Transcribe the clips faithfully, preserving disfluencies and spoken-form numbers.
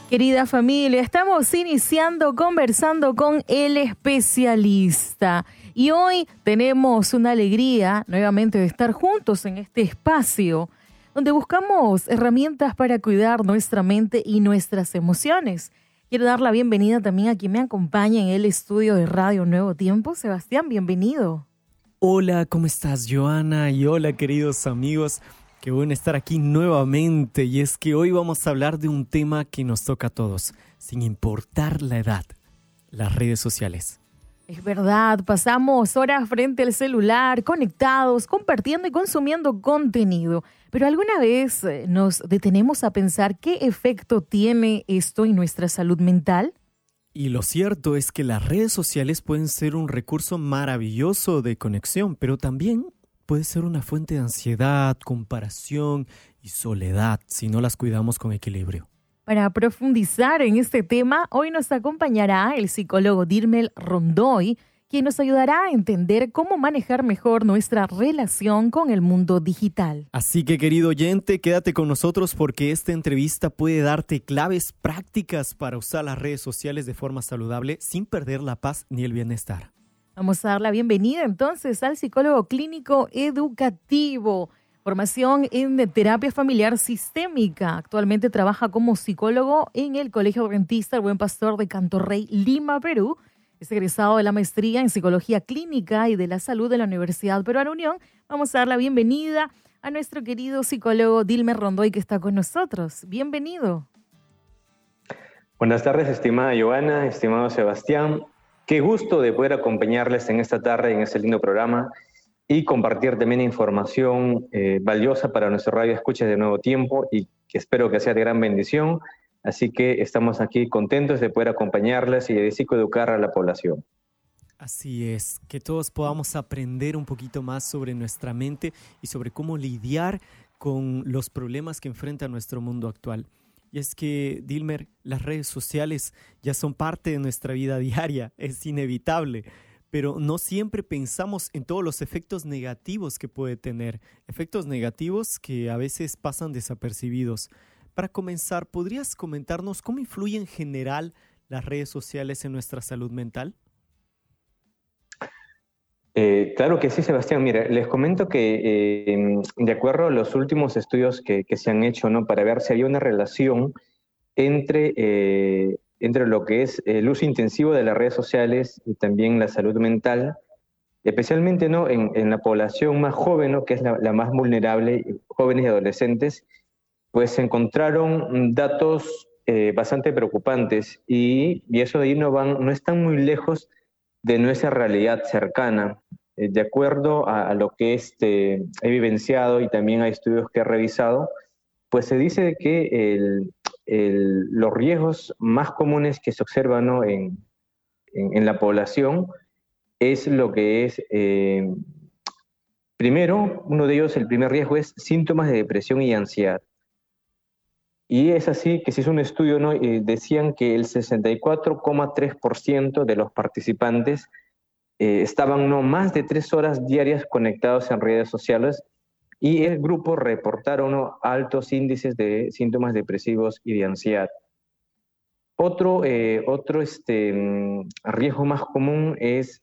Querida familia, estamos iniciando conversando con el especialista y hoy tenemos una alegría nuevamente de estar juntos en este espacio donde buscamos herramientas para cuidar nuestra mente y nuestras emociones. Quiero dar la bienvenida también a quien me acompaña en el estudio de Radio Nuevo Tiempo. Sebastián, bienvenido. Hola, ¿cómo estás, Joana? Y hola, queridos amigos. Qué bueno estar aquí nuevamente, y es que hoy vamos a hablar de un tema que nos toca a todos, sin importar la edad, las redes sociales. Es verdad, pasamos horas frente al celular, conectados, compartiendo y consumiendo contenido. Pero ¿alguna vez nos detenemos a pensar qué efecto tiene esto en nuestra salud mental? Y lo cierto es que las redes sociales pueden ser un recurso maravilloso de conexión, pero también puede ser una fuente de ansiedad, comparación y soledad si no las cuidamos con equilibrio. Para profundizar en este tema, hoy nos acompañará el psicólogo Dilmer Rondoy, quien nos ayudará a entender cómo manejar mejor nuestra relación con el mundo digital. Así que, querido oyente, quédate con nosotros porque esta entrevista puede darte claves prácticas para usar las redes sociales de forma saludable sin perder la paz ni el bienestar. Vamos a dar la bienvenida entonces al psicólogo clínico educativo, formación en terapia familiar sistémica. Actualmente trabaja como psicólogo en el Colegio Adventista El Buen Pastor de Cantorrey, Lima, Perú. Es egresado de la maestría en psicología clínica y de la salud de la Universidad Peruana Unión. Vamos a dar la bienvenida a nuestro querido psicólogo Dilmer Rondoy, que está con nosotros. Bienvenido. Buenas tardes, estimada Joana, estimado Sebastián. Qué gusto de poder acompañarles en esta tarde en este lindo programa y compartir también información eh, valiosa para nuestro radio escuchas de Nuevo Tiempo y que espero que sea de gran bendición. Así que estamos aquí contentos de poder acompañarles y de psicoeducar a la población. Así es, que todos podamos aprender un poquito más sobre nuestra mente y sobre cómo lidiar con los problemas que enfrenta nuestro mundo actual. Y es que, Dilmer, las redes sociales ya son parte de nuestra vida diaria, es inevitable, pero no siempre pensamos en todos los efectos negativos que puede tener, efectos negativos que a veces pasan desapercibidos. Para comenzar, ¿podrías comentarnos cómo influyen en general las redes sociales en nuestra salud mental? Eh, claro que sí, Sebastián. Mira, les comento que eh, de acuerdo a los últimos estudios que, que se han hecho, ¿no?, para ver si había una relación entre, eh, entre lo que es el uso intensivo de las redes sociales y también la salud mental, especialmente, ¿no?, en, en la población más joven, ¿no?, que es la, la más vulnerable, jóvenes y adolescentes, pues se encontraron datos eh, bastante preocupantes y, y eso de ahí no, van, no están muy lejos de nuestra realidad cercana. Eh, de acuerdo a, a lo que este, he vivenciado y también hay estudios que he revisado, pues se dice que el, el, los riesgos más comunes que se observan, ¿no?, en, en, en la población es lo que es, eh, primero, uno de ellos, el primer riesgo es síntomas de depresión y ansiedad. Y es así que se hizo un estudio, ¿no?, eh, decían que el sesenta y cuatro coma tres por ciento de los participantes eh, estaban no más de tres horas diarias conectados en redes sociales y el grupo reportaron, ¿no?, altos índices de síntomas depresivos y de ansiedad. Otro, eh, otro este, riesgo más común es,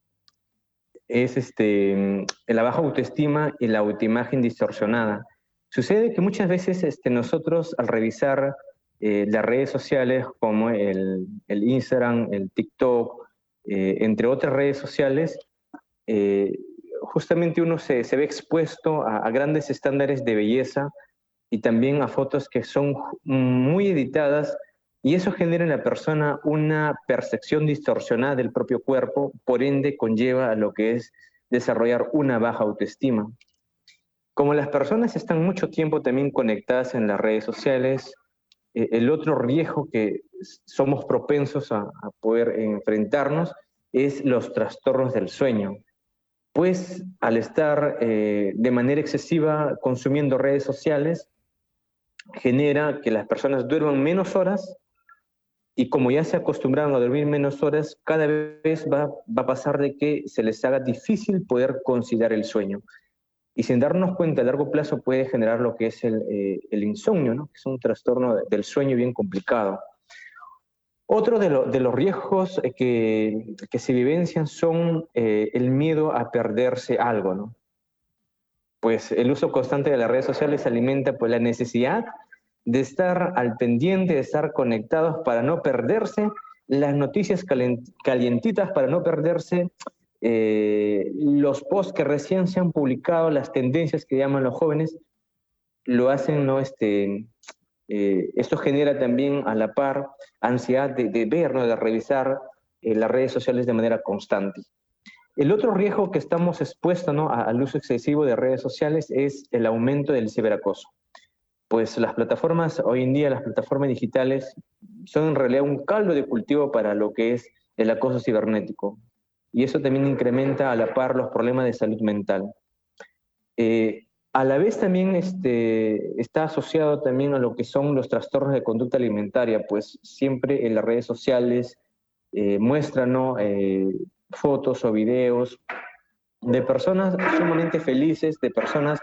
es este, la baja autoestima y la autoimagen distorsionada. Sucede que muchas veces este, nosotros al revisar eh, las redes sociales como el, el Instagram, el TikTok, eh, entre otras redes sociales, eh, justamente uno se, se ve expuesto a, a grandes estándares de belleza y también a fotos que son muy editadas y eso genera en la persona una percepción distorsionada del propio cuerpo, por ende conlleva a lo que es desarrollar una baja autoestima. Como las personas están mucho tiempo también conectadas en las redes sociales, eh, el otro riesgo que somos propensos a, a poder enfrentarnos es los trastornos del sueño. Pues al estar eh, de manera excesiva consumiendo redes sociales, genera que las personas duerman menos horas y como ya se acostumbraron a dormir menos horas, cada vez va, va a pasar de que se les haga difícil poder conciliar el sueño. Y sin darnos cuenta, a largo plazo puede generar lo que es el, eh, el insomnio, ¿no?, que es un trastorno del sueño bien complicado. Otro de, lo, de los riesgos que, que se vivencian son eh, el miedo a perderse algo, ¿no? Pues el uso constante de las redes sociales alimenta pues, la necesidad de estar al pendiente, de estar conectados para no perderse las noticias calientitas, para no perderse eh, los posts que recién se han publicado, las tendencias que llaman los jóvenes, lo hacen, ¿no? Este, eh, esto genera también a la par ansiedad de, de ver, ¿no? De revisar eh, las redes sociales de manera constante. El otro riesgo que estamos expuestos, ¿no? al uso excesivo de redes sociales es el aumento del ciberacoso. Pues las plataformas, hoy en día las plataformas digitales son en realidad un caldo de cultivo para lo que es el acoso cibernético. Y eso también incrementa a la par los problemas de salud mental. Eh, a la vez también este, está asociado también a lo que son los trastornos de conducta alimentaria, pues siempre en las redes sociales eh, muestran, ¿no? eh, fotos o videos de personas sumamente felices, de personas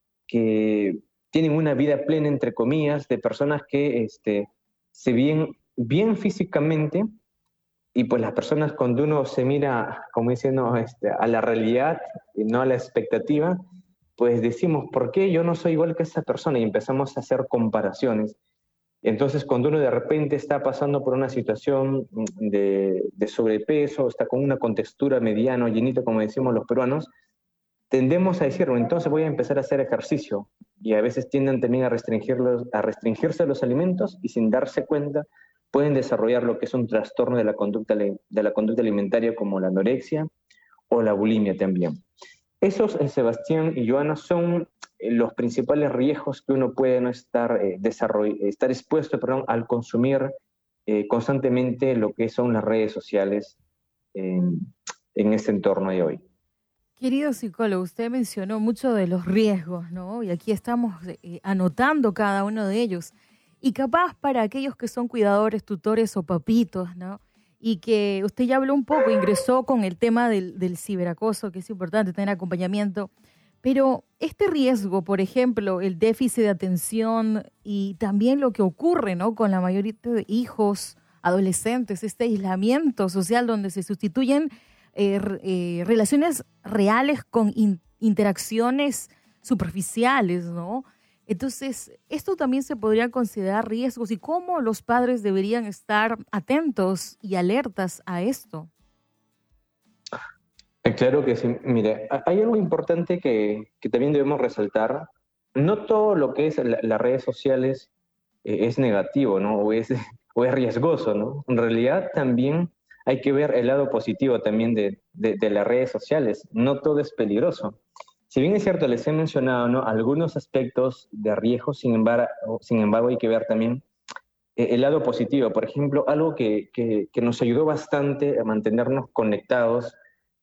que tienen una vida plena, entre comillas, de personas que este, se ven bien físicamente, y pues las personas cuando uno se mira, como diciendo, este, a la realidad y no a la expectativa, pues decimos, ¿por qué yo no soy igual que esa persona? Y empezamos a hacer comparaciones. Entonces, cuando uno de repente está pasando por una situación de, de sobrepeso, está con una contextura mediano, llenito, como decimos los peruanos, tendemos a decir, entonces voy a empezar a hacer ejercicio. Y a veces tienden también a, restringirlos, a restringirse los alimentos y sin darse cuenta pueden desarrollar lo que es un trastorno de la conducta, de la conducta alimentaria como la anorexia o la bulimia también. Esos, Sebastián y Joana, son los principales riesgos que uno puede no estar, eh, estar expuesto perdón, al consumir eh, constantemente lo que son las redes sociales en, en este entorno de hoy. Querido psicólogo, usted mencionó mucho de los riesgos, ¿no? Y aquí estamos eh, anotando cada uno de ellos. Y capaz para aquellos que son cuidadores, tutores o papitos, ¿no? Y que usted ya habló un poco, ingresó con el tema del, del ciberacoso, que es importante tener acompañamiento. Pero este riesgo, por ejemplo, el déficit de atención y también lo que ocurre, ¿no? Con la mayoría de hijos, adolescentes, este aislamiento social donde se sustituyen eh, eh, relaciones reales con in, interacciones superficiales, ¿no? Entonces, esto también se podría considerar riesgos y cómo los padres deberían estar atentos y alertas a esto. Claro que sí. Mire, hay algo importante que, que también debemos resaltar. No todo lo que es la, las redes sociales eh, es negativo, ¿no? O es, o es riesgoso, ¿no? En realidad también hay que ver el lado positivo también de, de, de las redes sociales. No todo es peligroso. Si bien es cierto, les he mencionado, ¿no? algunos aspectos de riesgo, sin embargo, sin embargo hay que ver también eh, el lado positivo. Por ejemplo, algo que, que, que nos ayudó bastante a mantenernos conectados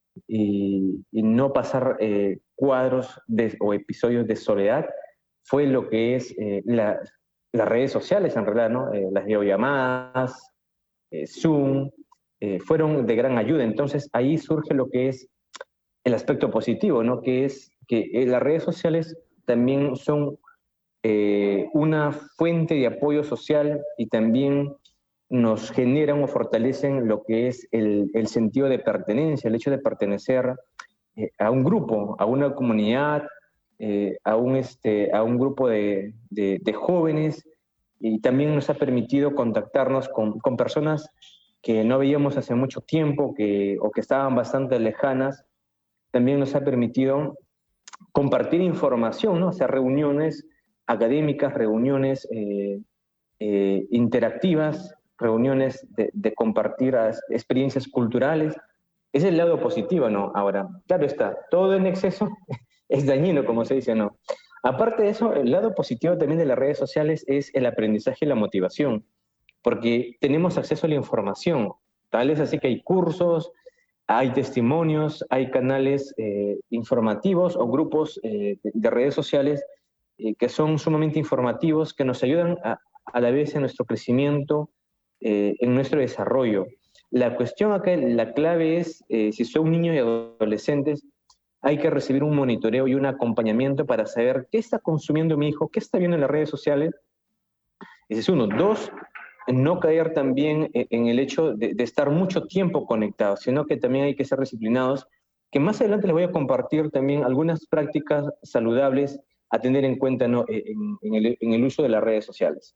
y, y no pasar eh, cuadros de, o episodios de soledad fue lo que es eh, la, las redes sociales, en realidad, ¿no? Eh, las videollamadas, eh, Zoom, eh, fueron de gran ayuda. Entonces ahí surge lo que es el aspecto positivo, ¿no? Que es que eh, las redes sociales también son eh, una fuente de apoyo social y también nos generan o fortalecen lo que es el, el sentido de pertenencia, el hecho de pertenecer eh, a un grupo, a una comunidad, eh, a, un, este, a un grupo de, de, de jóvenes, y también nos ha permitido contactarnos con, con personas que no veíamos hace mucho tiempo que, o que estaban bastante lejanas. También nos ha permitido compartir información, ¿no? Hacer reuniones académicas, reuniones eh, eh, interactivas, reuniones de, de compartir experiencias culturales. Ese es el lado positivo, ¿no? Ahora, claro está, todo en exceso es dañino, como se dice, ¿no? Aparte de eso, el lado positivo también de las redes sociales es el aprendizaje y la motivación, porque tenemos acceso a la información. Tal es así que hay cursos, hay testimonios, hay canales eh, informativos o grupos eh, de, de redes sociales eh, que son sumamente informativos, que nos ayudan a, a la vez en nuestro crecimiento, eh, en nuestro desarrollo. La cuestión acá, la clave es, eh, si son niños y adolescentes, hay que recibir un monitoreo y un acompañamiento para saber qué está consumiendo mi hijo, qué está viendo en las redes sociales. Ese es uno. Dos, no caer también en el hecho de, de estar mucho tiempo conectados, sino que también hay que ser disciplinados, que más adelante les voy a compartir también algunas prácticas saludables a tener en cuenta, ¿no?, en, en, el, en el uso de las redes sociales.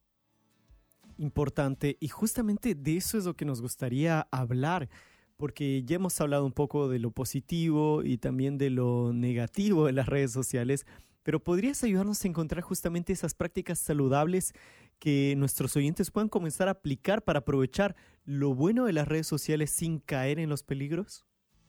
Importante, y justamente de eso es lo que nos gustaría hablar, porque ya hemos hablado un poco de lo positivo y también de lo negativo de las redes sociales, pero ¿podrías ayudarnos a encontrar justamente esas prácticas saludables que nuestros oyentes puedan comenzar a aplicar para aprovechar lo bueno de las redes sociales sin caer en los peligros?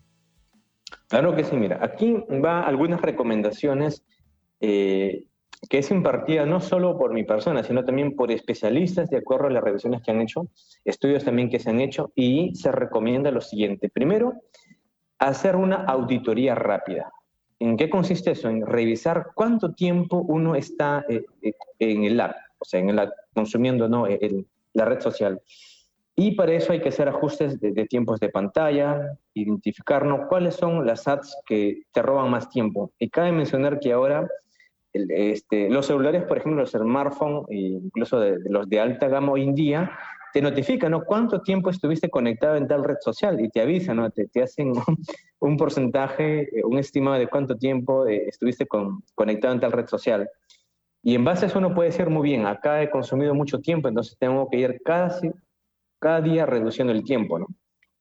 Claro que sí, mira, aquí va algunas recomendaciones eh, que es impartida no solo por mi persona, sino también por especialistas de acuerdo a las revisiones que han hecho, estudios también que se han hecho, y se recomienda lo siguiente. Primero, hacer una auditoría rápida. ¿En qué consiste eso? En revisar cuánto tiempo uno está eh, eh, en el app, o sea, en el app, consumiendo, ¿no?, el, la red social. Y para eso hay que hacer ajustes de, de tiempos de pantalla, identificarnos cuáles son las apps que te roban más tiempo. Y cabe mencionar que ahora el, este, los celulares, por ejemplo, los smartphones, incluso de, de los de alta gama hoy en día, te notifican, ¿no?, cuánto tiempo estuviste conectado en tal red social y te avisan, ¿no?, te, te hacen un, un porcentaje, un estimado de cuánto tiempo eh, estuviste con, conectado en tal red social. Y en base a eso uno puede decir, muy bien, acá he consumido mucho tiempo, entonces tengo que ir casi cada día reduciendo el tiempo, ¿no?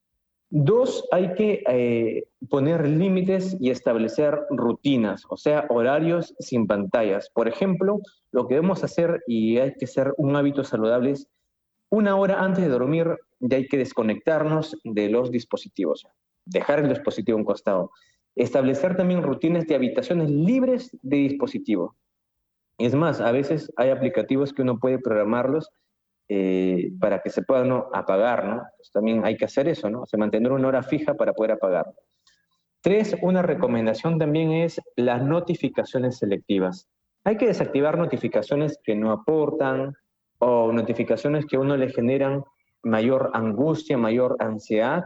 Dos, hay que eh, poner límites y establecer rutinas, o sea, horarios sin pantallas. Por ejemplo, lo que debemos hacer, y hay que ser un hábito saludable, es una hora antes de dormir ya hay que desconectarnos de los dispositivos, dejar el dispositivo a un costado. Establecer también rutinas de habitaciones libres de dispositivo. Es más, a veces hay aplicativos que uno puede programarlos Eh, para que se pueda, ¿no?, apagar, ¿no? Pues también hay que hacer eso, ¿no? O sea, mantener una hora fija para poder apagar. Tres, una recomendación también es las notificaciones selectivas. Hay que desactivar notificaciones que no aportan o notificaciones que a uno le generan mayor angustia, mayor ansiedad,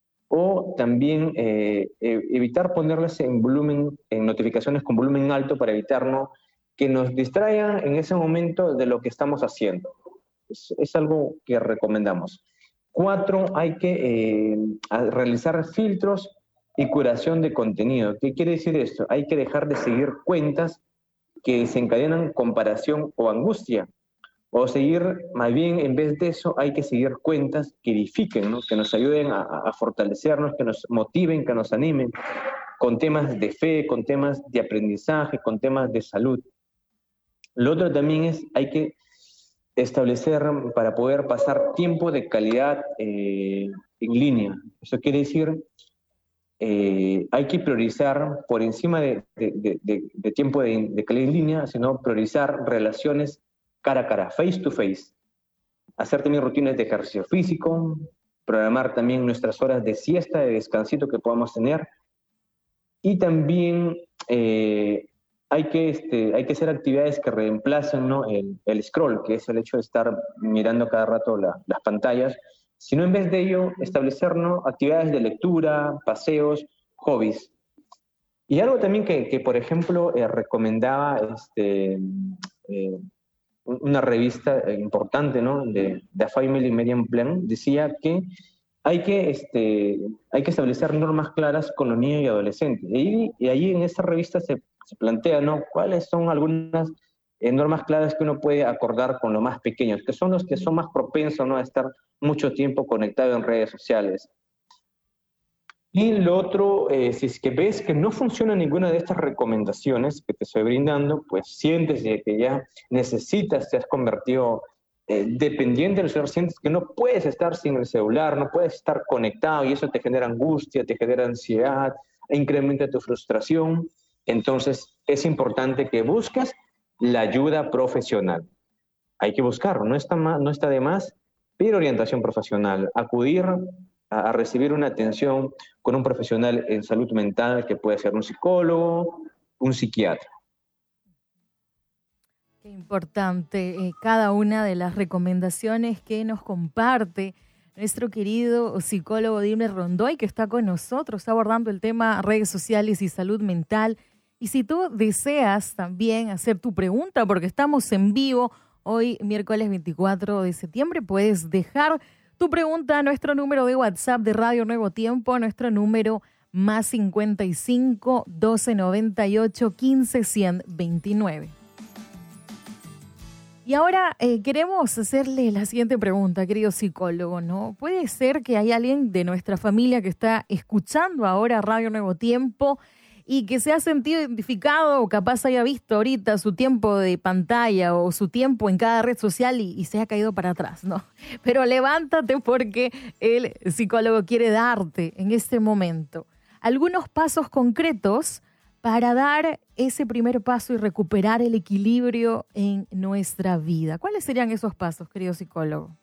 o también eh, evitar ponerlas en volumen, en notificaciones con volumen alto para evitar, ¿no?, que nos distraigan en ese momento de lo que estamos haciendo. Es, es algo que recomendamos. Cuatro, hay que eh, realizar filtros y curación de contenido. ¿Qué quiere decir esto? Hay que dejar de seguir cuentas que desencadenan comparación o angustia, o seguir, más bien, en vez de eso, hay que seguir cuentas que edifiquen, ¿no?, que nos ayuden a, a fortalecernos, que nos motiven, que nos animen, con temas de fe, con temas de aprendizaje, con temas de salud. Lo otro también es, hay que establecer para poder pasar tiempo de calidad eh, en línea. Eso quiere decir, eh, hay que priorizar por encima de, de, de, de tiempo de, de calidad en línea, sino priorizar relaciones cara a cara, face to face. Hacer también rutinas de ejercicio físico, programar también nuestras horas de siesta, de descansito que podamos tener, y también eh, Hay que, este, hay que hacer actividades que reemplacen, ¿no?, el, el scroll, que es el hecho de estar mirando cada rato la, las pantallas, sino en vez de ello establecer, ¿no?, actividades de lectura, paseos, hobbies. Y algo también que, que por ejemplo, eh, recomendaba este, eh, una revista importante, ¿no?, de, de Family Medium Plan, decía que hay que, este, hay que establecer normas claras con los niños y adolescentes. Y, y allí en esta revista se se plantea, ¿no?, cuáles son algunas eh, normas claras que uno puede acordar con los más pequeños, que son los que son más propensos, ¿no?, a estar mucho tiempo conectados en redes sociales. Y lo otro, eh, si es que ves que no funciona ninguna de estas recomendaciones que te estoy brindando, pues sientes que ya necesitas, te has convertido eh, dependiente del celular, sientes que no puedes estar sin el celular, no puedes estar conectado y eso te genera angustia, te genera ansiedad, e incrementa tu frustración. Entonces, es importante que busques la ayuda profesional. Hay que buscarlo, no está, más, no está de más pedir orientación profesional, acudir a, a recibir una atención con un profesional en salud mental, que puede ser un psicólogo, un psiquiatra. Qué importante eh, cada una de las recomendaciones que nos comparte nuestro querido psicólogo Dilmer Rondoy, que está con nosotros abordando el tema redes sociales y salud mental. Y si tú deseas también hacer tu pregunta, porque estamos en vivo, Hoy, miércoles veinticuatro de septiembre, puedes dejar tu pregunta a nuestro número de WhatsApp de Radio Nuevo Tiempo, a nuestro número más cincuenta y cinco, doce noventa y ocho, quince, ciento veintinueve. Y ahora eh, queremos hacerle la siguiente pregunta, querido psicólogo, ¿no? ¿Puede ser que hay alguien de nuestra familia que está escuchando ahora Radio Nuevo Tiempo y que se ha sentido identificado o capaz haya visto ahorita su tiempo de pantalla o su tiempo en cada red social y, y se ha caído para atrás, ¿no? Pero levántate porque el psicólogo quiere darte en este momento algunos pasos concretos para dar ese primer paso y recuperar el equilibrio en nuestra vida. ¿Cuáles serían esos pasos, querido psicólogo?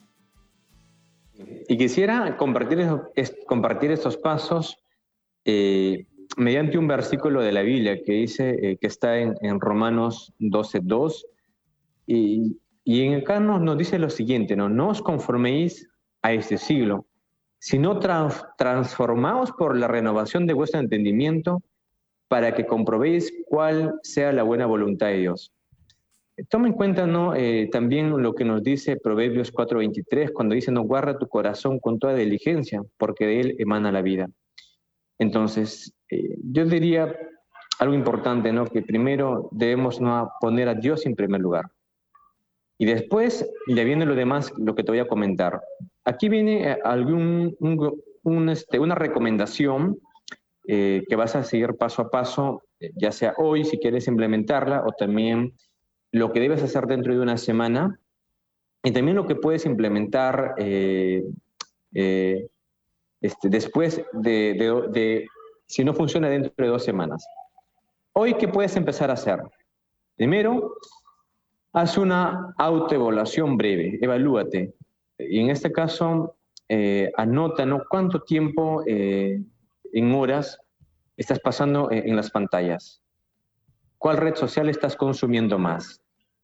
Y quisiera compartir, es, compartir estos pasos eh, mediante un versículo de la Biblia que dice, eh, que está en, en Romanos doce dos, y, y en acá nos, nos dice lo siguiente, ¿no? No os conforméis a este siglo, sino trans, transformaos por la renovación de vuestro entendimiento, para que comprobéis cuál sea la buena voluntad de Dios. Toma en cuenta, ¿no? eh, también lo que nos dice Proverbios cuatro veintitrés, cuando dice, no, guarda tu corazón con toda diligencia, porque de él emana la vida. Entonces, eh, yo diría algo importante, ¿no? Que primero debemos, ¿no?, poner a Dios en primer lugar. Y después ya viene lo demás, lo que te voy a comentar. Aquí viene algún, un, un, este, una recomendación Eh, que vas a seguir paso a paso, eh, ya sea hoy si quieres implementarla, o también lo que debes hacer dentro de una semana, y también lo que puedes implementar eh, eh, este, después de, de, de, si no funciona dentro de dos semanas. Hoy, ¿qué puedes empezar a hacer? Primero, haz una autoevaluación breve, evalúate, y en este caso, eh, anota, ¿no?, cuánto tiempo eh, en horas estás pasando en las pantallas. ¿Cuál red social estás consumiendo más?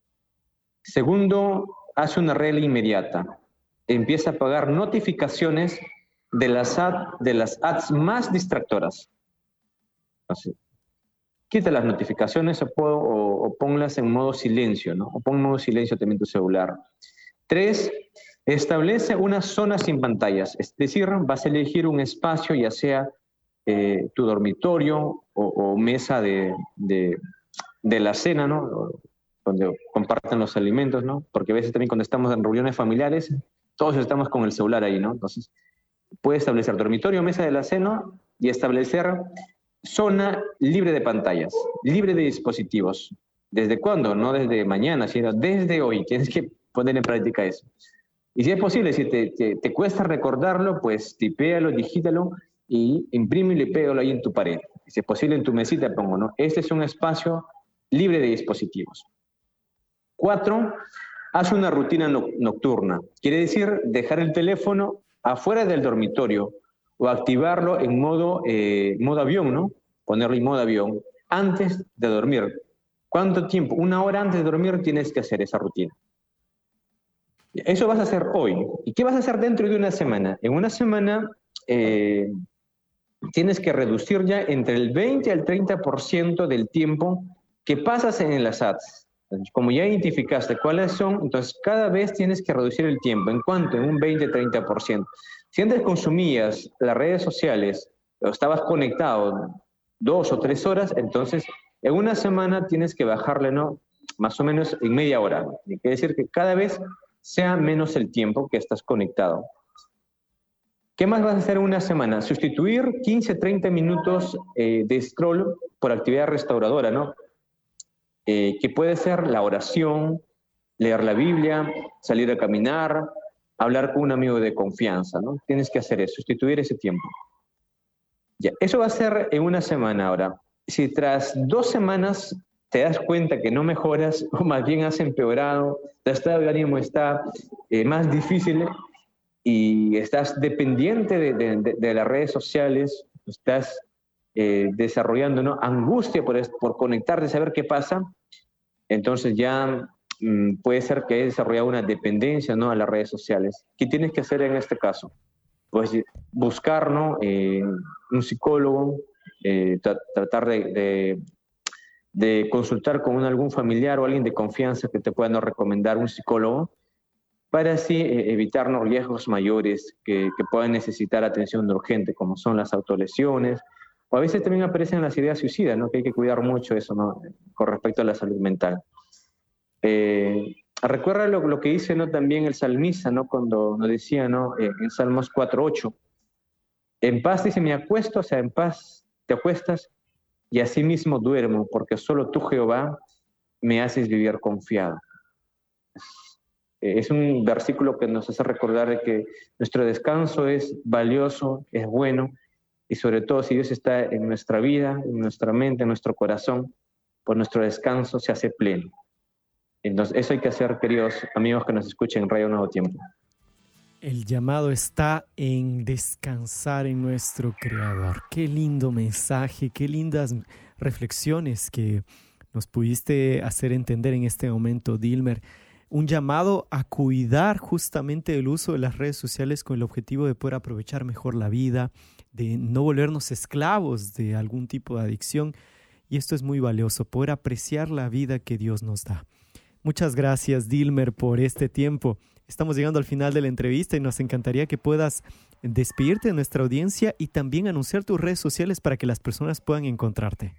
Segundo, haz una regla inmediata. Empieza a apagar notificaciones de las, ad, de las ads más distractoras. Así. Quita las notificaciones o, o, o ponlas en modo silencio, ¿no? O pon en modo silencio también tu celular. Tres, establece una zona sin pantallas. Es decir, vas a elegir un espacio, ya sea Eh, tu dormitorio o, o mesa de, de, de la cena, ¿no?, donde comparten los alimentos, ¿no? Porque a veces también cuando estamos en reuniones familiares, todos estamos con el celular ahí, ¿no? Entonces, puedes establecer dormitorio, mesa de la cena y establecer zona libre de pantallas, libre de dispositivos. ¿Desde cuándo? No desde mañana, sino desde hoy. Tienes que poner en práctica eso. Y si es posible, si te, te, te cuesta recordarlo, pues tipéalo, digítalo, y imprímelo y pégalo ahí en tu pared. Si es posible, en tu mesita pongo, ¿no? Este es un espacio libre de dispositivos. Cuatro, haz una rutina no nocturna. Quiere decir dejar el teléfono afuera del dormitorio o activarlo en modo, eh, modo avión, ¿no? Ponerlo en modo avión antes de dormir. ¿Cuánto tiempo? Una hora antes de dormir tienes que hacer esa rutina. Eso vas a hacer hoy. ¿Y qué vas a hacer dentro de una semana? En una semana eh, tienes que reducir ya entre el veinte al treinta por ciento del tiempo que pasas en las ads. Como ya identificaste cuáles son, entonces cada vez tienes que reducir el tiempo. ¿En cuánto? En un veinte a treinta por ciento. Si antes consumías las redes sociales o estabas conectado dos o tres horas, entonces en una semana tienes que bajarle, ¿no?, más o menos en media hora. Quiere decir que cada vez sea menos el tiempo que estás conectado. ¿Qué más vas a hacer en una semana? Sustituir quince a treinta minutos eh, de scroll por actividad restauradora, ¿no? Eh, que puede ser la oración, leer la Biblia, salir a caminar, hablar con un amigo de confianza, ¿no? Tienes que hacer eso, sustituir ese tiempo. Ya, eso va a ser en una semana ahora. Si tras dos semanas te das cuenta que no mejoras, o más bien has empeorado, tu estado de ánimo está eh, más difícil, y estás dependiente de, de, de las redes sociales, estás eh, desarrollando, ¿no?, angustia por, por conectarte, saber qué pasa, entonces ya mmm, puede ser que hayas desarrollado una dependencia, ¿no?, a las redes sociales. ¿Qué tienes que hacer en este caso? Pues buscar, ¿no?, eh, un psicólogo, eh, tra tratar de, de, de consultar con un, algún familiar o alguien de confianza que te pueda recomendar un psicólogo, para así eh, evitar los riesgos mayores que, que puedan necesitar atención urgente, como son las autolesiones, o a veces también aparecen las ideas suicidas, ¿no? Que hay que cuidar mucho eso, ¿no? Con respecto a la salud mental. Eh, recuerda lo, lo que dice, ¿no? También el salmista, ¿no? Cuando nos decía, ¿no? Eh, en Salmos cuatro ocho, en paz, dice, me acuesto, o sea, en paz te acuestas, y así mismo duermo, porque solo tú, Jehová, me haces vivir confiado. Es un versículo que nos hace recordar de que nuestro descanso es valioso, es bueno, y sobre todo si Dios está en nuestra vida, en nuestra mente, en nuestro corazón, pues nuestro descanso se hace pleno. Entonces, eso hay que hacer, queridos amigos que nos escuchen en Radio Nuevo Tiempo. El llamado está en descansar en nuestro Creador. Qué lindo mensaje, qué lindas reflexiones que nos pudiste hacer entender en este momento, Dilmer. Un llamado a cuidar justamente el uso de las redes sociales con el objetivo de poder aprovechar mejor la vida, de no volvernos esclavos de algún tipo de adicción. Y esto es muy valioso, poder apreciar la vida que Dios nos da. Muchas gracias, Dilmer, por este tiempo. Estamos llegando al final de la entrevista y nos encantaría que puedas despedirte de nuestra audiencia y también anunciar tus redes sociales para que las personas puedan encontrarte.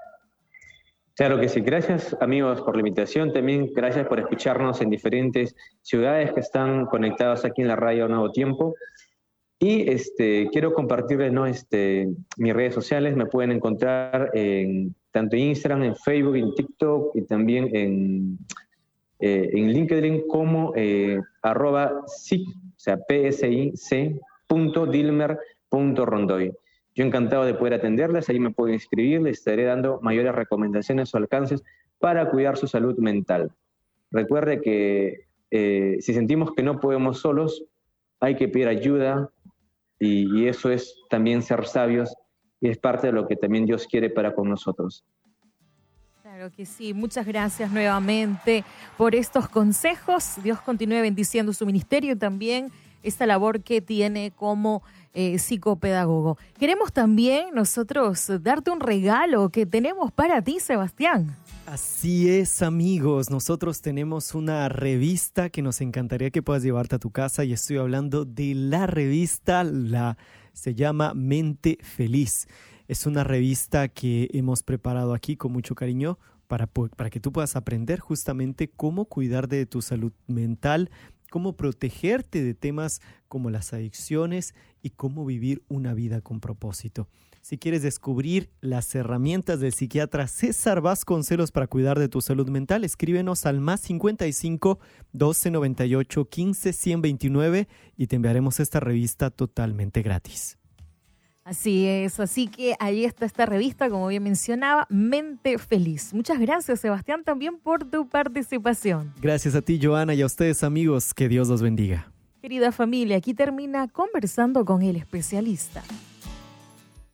Claro que sí. Gracias, amigos, por la invitación. También gracias por escucharnos en diferentes ciudades que están conectados aquí en la Radio Nuevo Tiempo. Y este, quiero compartirles, ¿no? este, mis redes sociales. Me pueden encontrar en, tanto en Instagram, en Facebook, en TikTok y también en, eh, en LinkedIn como eh, arroba sic, o sea, psic punto dilmer punto rondoy. Yo encantado de poder atenderles, ahí me pueden inscribir, les estaré dando mayores recomendaciones o alcances para cuidar su salud mental. Recuerde que eh, si sentimos que no podemos solos, hay que pedir ayuda y, y eso es también ser sabios y es parte de lo que también Dios quiere para con nosotros. Claro que sí, muchas gracias nuevamente por estos consejos. Dios continúe bendiciendo su ministerio y también esta labor que tiene como eh, psicopedagogo. Queremos también nosotros darte un regalo que tenemos para ti, Sebastián. Así es, amigos. Nosotros tenemos una revista que nos encantaría que puedas llevarte a tu casa y estoy hablando de la revista, la se llama Mente Feliz. Es una revista que hemos preparado aquí con mucho cariño para, para que tú puedas aprender justamente cómo cuidar de tu salud mental, cómo protegerte de temas como las adicciones y cómo vivir una vida con propósito. Si quieres descubrir las herramientas del psiquiatra César Vasconcelos para cuidar de tu salud mental, escríbenos al más cincuenta y cinco, doce noventa y ocho, quince, ciento veintinueve y te enviaremos esta revista totalmente gratis. Así es, así que ahí está esta revista, como bien mencionaba, Mente Feliz. Muchas gracias, Sebastián, también por tu participación. Gracias a ti, Joana, y a ustedes, amigos. Que Dios los bendiga. Querida familia, aquí termina Conversando con el Especialista.